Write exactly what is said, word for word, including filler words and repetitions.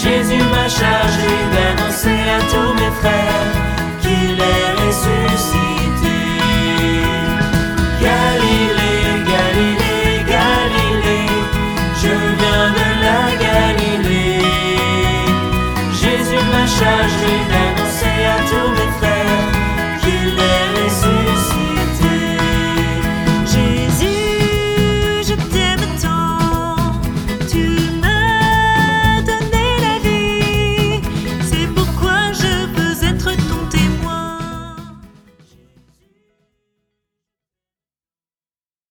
Jésus m'a chargé d'annoncer à tous mes frères